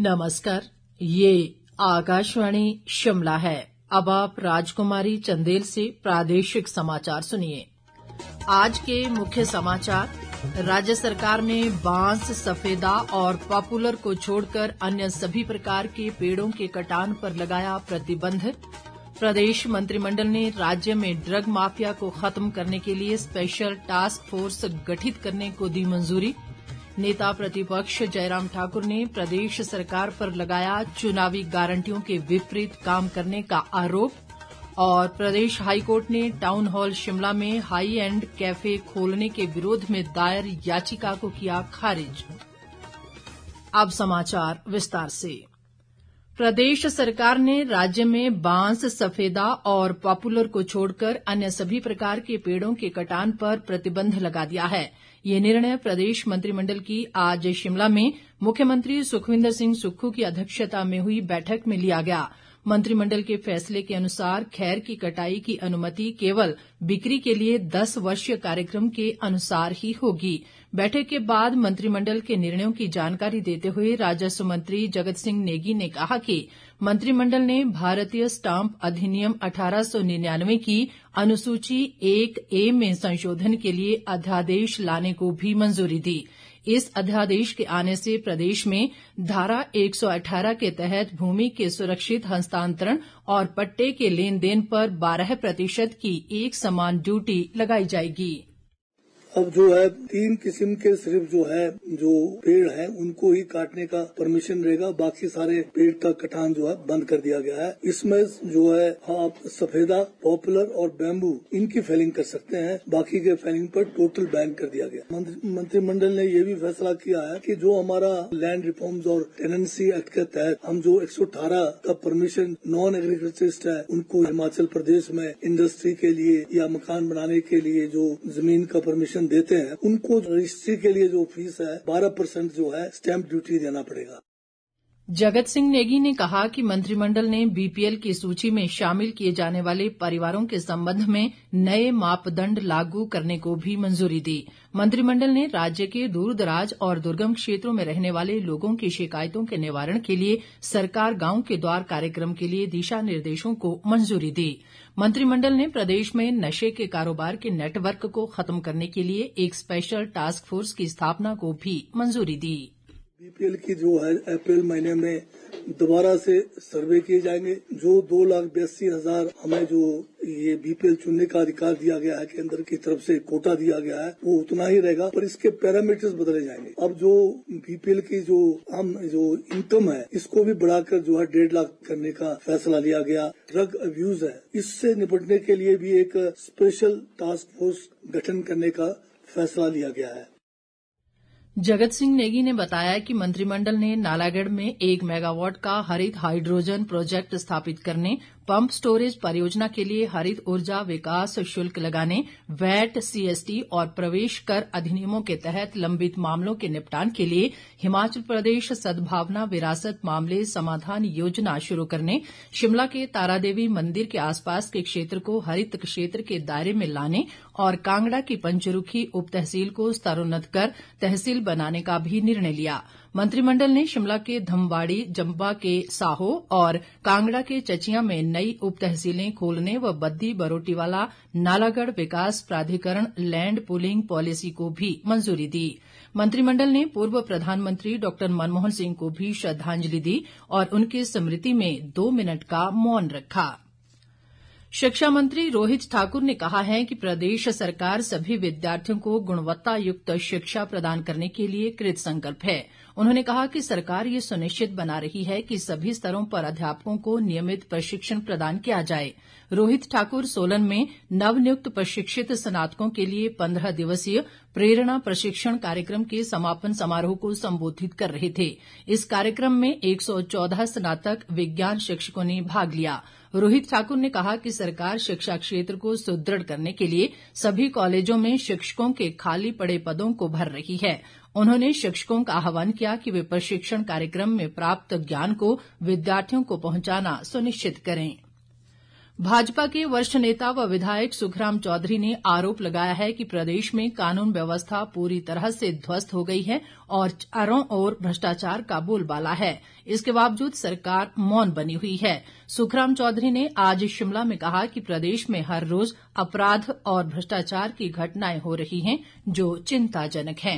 नमस्कार, ये आकाशवाणी शिमला है। अब आप राजकुमारी चंदेल से प्रादेशिक समाचार सुनिए। आज के मुख्य समाचार। राज्य सरकार ने बांस, सफेदा और पॉपुलर को छोड़कर अन्य सभी प्रकार के पेड़ों के कटान पर लगाया प्रतिबंध। प्रदेश मंत्रिमंडल ने राज्य में ड्रग माफिया को खत्म करने के लिए स्पेशल टास्क फोर्स गठित करने को दी मंजूरी। नेता प्रतिपक्ष जयराम ठाकुर ने प्रदेश सरकार पर लगाया चुनावी गारंटियों के विपरीत काम करने का आरोप। और प्रदेश हाईकोर्ट ने टाउन हॉल शिमला में हाई एंड कैफे खोलने के विरोध में दायर याचिका को किया खारिज। अब समाचार विस्तार से। प्रदेश सरकार ने राज्य में बांस, सफेदा और पॉपुलर को छोड़कर अन्य सभी प्रकार के पेड़ों के कटान पर प्रतिबंध लगा दिया है। ये निर्णय प्रदेश मंत्रिमंडल की आज शिमला में मुख्यमंत्री सुखविंदर सिंह सुक्खू की अध्यक्षता में हुई बैठक में लिया गया। मंत्रिमंडल के फैसले के अनुसार खैर की कटाई की अनुमति केवल बिक्री के लिए 10 वर्षीय कार्यक्रम के अनुसार ही होगी। बैठक के बाद मंत्रिमंडल के निर्णयों की जानकारी देते हुए राजस्व मंत्री जगत सिंह नेगी ने कहा कि मंत्रिमंडल ने भारतीय स्टाम्प अधिनियम 1899 की अनुसूची 1A में संशोधन के लिए अध्यादेश लाने को भी मंजूरी दी। इस अध्यादेश के आने से प्रदेश में धारा 118 के तहत भूमि के सुरक्षित हस्तांतरण और पट्टे के लेन देन पर 12% की एक समान ड्यूटी लगाई जाएगी। अब जो है 3 किस्म के सिर्फ जो पेड़ है उनको ही काटने का परमिशन रहेगा। बाकी सारे पेड़ का कटान जो है बंद कर दिया गया है। इसमें जो है आप सफेदा, पॉपुलर और बैम्बू इनकी फेलिंग कर सकते हैं। बाकी के फेलिंग पर टोटल बैन कर दिया गया। मंत्रिमंडल ने ये भी फैसला किया है कि जो हमारा लैंड रिफॉर्म्स और टेनेंसी एक्ट के तहत हम जो 118 का परमिशन नॉन एग्रीकल्चरिस्ट है उनको हिमाचल प्रदेश में इंडस्ट्री के लिए या मकान बनाने के लिए जो जमीन का परमिशन देते हैं उनको रजिस्ट्री के लिए जो फीस है 12% जो है स्टैंप ड्यूटी देना पड़ेगा। जगत सिंह नेगी ने कहा कि मंत्रिमंडल ने बीपीएल की सूची में शामिल किए जाने वाले परिवारों के संबंध में नए मापदंड लागू करने को भी मंजूरी दी। मंत्रिमंडल ने राज्य के दूरदराज और दुर्गम क्षेत्रों में रहने वाले लोगों की शिकायतों के निवारण के लिए सरकार गांव के द्वार कार्यक्रम के लिए दिशा निर्देशों को मंजूरी दी। मंत्रिमंडल ने प्रदेश में नशे के कारोबार के नेटवर्क को खत्म करने के लिए एक स्पेशल टास्क फोर्स की स्थापना को भी मंजूरी दी। बीपीएल की जो है अप्रैल महीने में दोबारा से सर्वे किए जाएंगे। जो 2,82,000 हमें जो ये बीपीएल चुनने का अधिकार दिया गया है केंद्र की तरफ से कोटा दिया गया है वो उतना ही रहेगा, पर इसके पैरामीटर्स बदले जाएंगे। अब जो बीपीएल की जो इनकम है इसको भी बढ़ाकर जो है 1.5 लाख करने का फैसला लिया गया। ड्रग अब्यूज है, इससे निपटने के लिए भी एक स्पेशल टास्क फोर्स गठन करने का फैसला लिया गया है। जगत सिंह नेगी ने बताया कि मंत्रिमंडल ने नालागढ़ में 1 मेगावाट का हरित हाइड्रोजन प्रोजेक्ट स्थापित करने, पंप स्टोरेज परियोजना के लिए हरित ऊर्जा विकास शुल्क लगाने, वैट, सीएसटी और प्रवेश कर अधिनियमों के तहत लंबित मामलों के निपटान के लिए हिमाचल प्रदेश सद्भावना विरासत मामले समाधान योजना शुरू करने, शिमला के तारादेवी मंदिर के आसपास के क्षेत्र को हरित क्षेत्र के दायरे में लाने और कांगड़ा की पंचरुखी उप तहसील को स्तरोन्नत कर तहसील बनाने का भी निर्णय लिया। मंत्रिमंडल ने शिमला के धमवाड़ी, जम्बा के साहो और कांगड़ा के चचियां में नई उप तहसीलें खोलने व बद्दी बरोटीवाला नालागढ़ विकास प्राधिकरण लैंड पूलिंग पॉलिसी को भी मंजूरी दी। मंत्रिमंडल ने पूर्व प्रधानमंत्री डॉ मनमोहन सिंह को भी श्रद्धांजलि दी और उनकी स्मृति में 2 मिनट का मौन रखा। शिक्षा मंत्री रोहित ठाकुर ने कहा है कि प्रदेश सरकार सभी विद्यार्थियों को गुणवत्ता युक्त शिक्षा प्रदान करने के लिए कृत संकल्प है। उन्होंने कहा कि सरकार ये सुनिश्चित बना रही है कि सभी स्तरों पर अध्यापकों को नियमित प्रशिक्षण प्रदान किया जाए। रोहित ठाकुर सोलन में नवनियुक्त प्रशिक्षित स्नातकों के लिए 15 दिवसीय प्रेरणा प्रशिक्षण कार्यक्रम के समापन समारोह को संबोधित कर रहे थे। इस कार्यक्रम में 114 स्नातक विज्ञान शिक्षकों ने भाग लिया। रोहित ठाकुर ने कहा कि सरकार शिक्षा क्षेत्र को सुदृढ़ करने के लिए सभी कॉलेजों में शिक्षकों के खाली पड़े पदों को भर रही है। उन्होंने शिक्षकों का आह्वान किया कि वे प्रशिक्षण कार्यक्रम में प्राप्त ज्ञान को विद्यार्थियों को पहुंचाना सुनिश्चित करें। भाजपा के वरिष्ठ नेता व विधायक सुखराम चौधरी ने आरोप लगाया है कि प्रदेश में कानून व्यवस्था पूरी तरह से ध्वस्त हो गई है और चारों ओर भ्रष्टाचार का बोलबाला है। इसके बावजूद सरकार मौन बनी हुई है। सुखराम चौधरी ने आज शिमला में कहा कि प्रदेश में हर रोज अपराध और भ्रष्टाचार की घटनाएं हो रही हैं जो चिंताजनक हैं।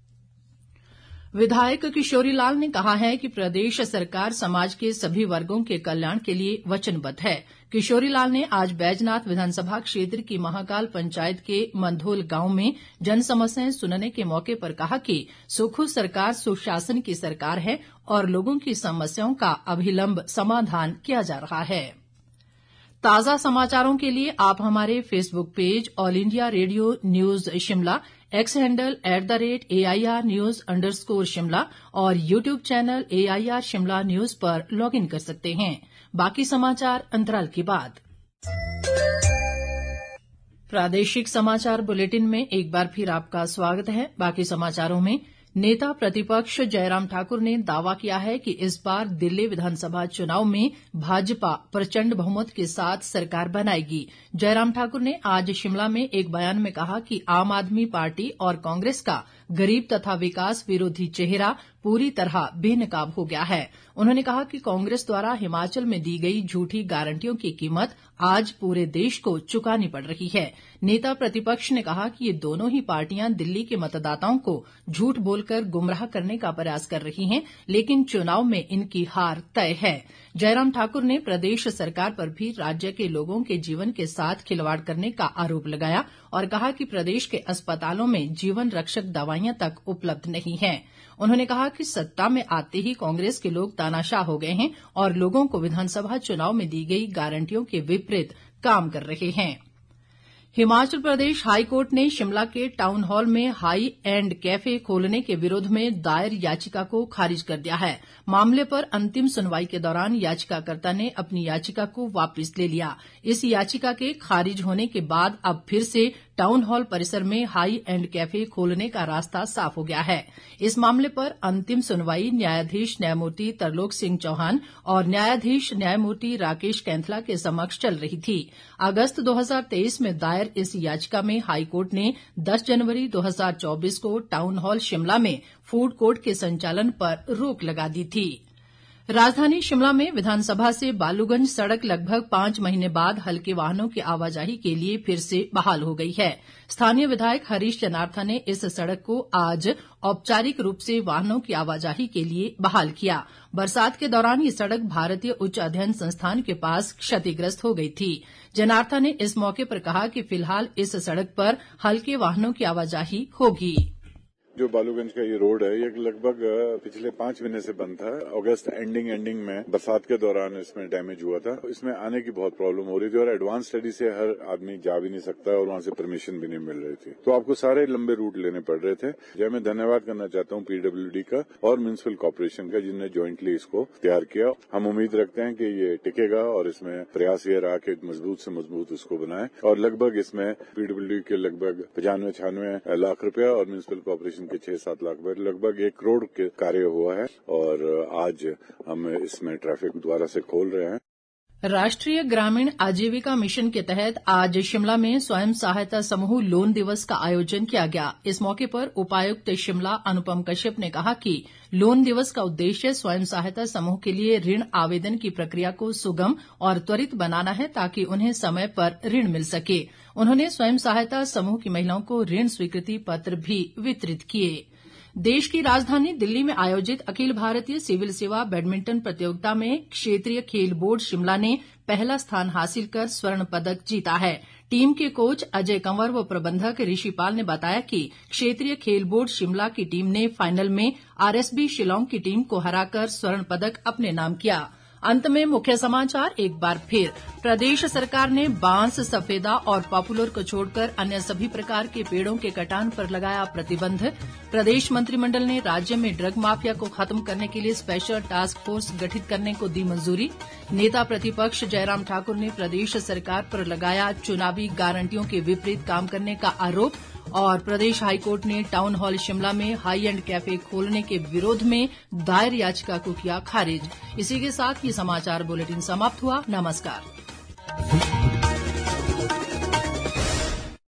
विधायक किशोरी लाल ने कहा है कि प्रदेश सरकार समाज के सभी वर्गों के कल्याण के लिए वचनबद्ध है। किशोरी लाल ने आज बैजनाथ विधानसभा क्षेत्र की महाकाल पंचायत के मंधोल गांव में जन समस्याएं सुनने के मौके पर कहा कि सुखू सरकार सुशासन की सरकार है और लोगों की समस्याओं का अभिलंब समाधान किया जा रहा है। ताज़ा समाचारों के लिए आप हमारे Facebook page All India Radio News Shimla, X handle @AIR News_ Shimla और YouTube channel AIR Shimla news पर लॉग इन कर सकते हैं। बाकी समाचार अंतराल के बाद। प्रादेशिक समाचार बुलेटिन में एक बार फिर आपका स्वागत है। बाकी समाचारों में नेता प्रतिपक्ष जयराम ठाकुर ने दावा किया है कि इस बार दिल्ली विधानसभा चुनाव में भाजपा प्रचंड बहुमत के साथ सरकार बनाएगी। जयराम ठाकुर ने आज शिमला में एक बयान में कहा कि आम आदमी पार्टी और कांग्रेस का गरीब तथा विकास विरोधी चेहरा पूरी तरह बेनकाब हो गया है। उन्होंने कहा कि कांग्रेस द्वारा हिमाचल में दी गई झूठी गारंटियों की कीमत आज पूरे देश को चुकानी पड़ रही है। नेता प्रतिपक्ष ने कहा कि ये दोनों ही पार्टियां दिल्ली के मतदाताओं को झूठ बोलकर गुमराह करने का प्रयास कर रही हैं, लेकिन चुनाव में इनकी हार तय है। जयराम ठाकुर ने प्रदेश सरकार पर भी राज्य के लोगों के जीवन के साथ खिलवाड़ करने का आरोप लगाया और कहा कि प्रदेश के अस्पतालों में जीवन रक्षक दवाइयां तक उपलब्ध नहीं है। उन्होंने कहा कि सत्ता में आते ही कांग्रेस के लोग तानाशाह हो गए हैं और लोगों को विधानसभा चुनाव में दी गई गारंटियों के विपरीत काम कर रहे हैं। हिमाचल प्रदेश हाईकोर्ट ने शिमला के टाउन हॉल में हाई एंड कैफे खोलने के विरोध में दायर याचिका को खारिज कर दिया है। मामले पर अंतिम सुनवाई के दौरान याचिकाकर्ता ने अपनी याचिका को वापस ले लिया। इस याचिका के खारिज होने के बाद अब फिर से टाउन हॉल परिसर में हाई एंड कैफे खोलने का रास्ता साफ हो गया है। इस मामले पर अंतिम सुनवाई न्यायाधीश न्यायमूर्ति तरलोक सिंह चौहान और न्यायाधीश न्यायमूर्ति राकेश कैंथला के समक्ष चल रही थी। अगस्त 2023 में दायर इस याचिका में हाईकोर्ट ने 10 जनवरी 2024 को टाउन हॉल शिमला में फूड कोर्ट के संचालन पर रोक लगा दी थी। राजधानी शिमला में विधानसभा से बालूगंज सड़क लगभग 5 महीने बाद हल्के वाहनों की आवाजाही के लिए फिर से बहाल हो गई है। स्थानीय विधायक हरीश जनार्था ने इस सड़क को आज औपचारिक रूप से वाहनों की आवाजाही के लिए बहाल किया। बरसात के दौरान ये सड़क भारतीय उच्च अध्ययन संस्थान के पास क्षतिग्रस्त हो गई थी। जनार्था ने इस मौके पर कहा कि फिलहाल इस सड़क पर हल्के वाहनों की आवाजाही होगी। जो बालूगंज का ये रोड है, ये लगभग पिछले 5 महीने से बंद था। अगस्त एंडिंग में बरसात के दौरान इसमें डैमेज हुआ था। इसमें आने की बहुत प्रॉब्लम हो रही थी और एडवांस स्टडी से हर आदमी जा भी नहीं सकता और वहां से परमिशन भी नहीं मिल रही थी, तो आपको सारे लंबे रूट लेने पड़ रहे थे। जय मैं धन्यवाद करना चाहता हूँ PWD का और म्युनिसिपल कॉर्पोरेशन का, जिनने ज्वाइंटली इसको तैयार किया। हम उम्मीद रखते हैं कि ये टिकेगा और इसमें प्रयास ये रहा कि मजबूत से मजबूत इसको बनाए। और लगभग इसमें PWD के लगभग 95-96 लाख रुपया और म्युनिसिपल कॉर्पोरेशन के 6-7 लाख रुपए, लगभग 1 करोड़ के कार्य हुआ है और आज हम इसमें ट्रैफिक दोबारा से खोल रहे हैं। राष्ट्रीय ग्रामीण आजीविका मिशन के तहत आज शिमला में स्वयं सहायता समूह लोन दिवस का आयोजन किया गया। इस मौके पर उपायुक्त शिमला अनुपम कश्यप ने कहा कि लोन दिवस का उद्देश्य स्वयं सहायता समूह के लिए ऋण आवेदन की प्रक्रिया को सुगम और त्वरित बनाना है ताकि उन्हें समय पर ऋण मिल सके। उन्होंने स्वयं सहायता समूह की महिलाओं को ऋण स्वीकृति पत्र भी वितरित किए। देश की राजधानी दिल्ली में आयोजित अखिल भारतीय सिविल सेवा बैडमिंटन प्रतियोगिता में क्षेत्रीय खेल बोर्ड शिमला ने पहला स्थान हासिल कर स्वर्ण पदक जीता है। टीम के कोच अजय कंवर व प्रबंधक ऋषि पाल ने बताया कि क्षेत्रीय खेल बोर्ड शिमला की टीम ने फाइनल में RSB शिलांग की टीम को हराकर स्वर्ण पदक अपने नाम किया। अंत में मुख्य समाचार एक बार फिर। प्रदेश सरकार ने बांस, सफेदा और पॉपुलर को छोड़कर अन्य सभी प्रकार के पेड़ों के कटान पर लगाया प्रतिबंध। प्रदेश मंत्रिमंडल ने राज्य में ड्रग माफिया को खत्म करने के लिए स्पेशल टास्क फोर्स गठित करने को दी मंजूरी। नेता प्रतिपक्ष जयराम ठाकुर ने प्रदेश सरकार पर लगाया चुनावी गारंटियों के विपरीत काम करने का आरोप। और प्रदेश हाईकोर्ट ने टाउन हॉल शिमला में हाई एंड कैफे खोलने के विरोध में दायर याचिका को किया खारिज। इसी के साथ ये समाचार बुलेटिन समाप्त हुआ। नमस्कार। है।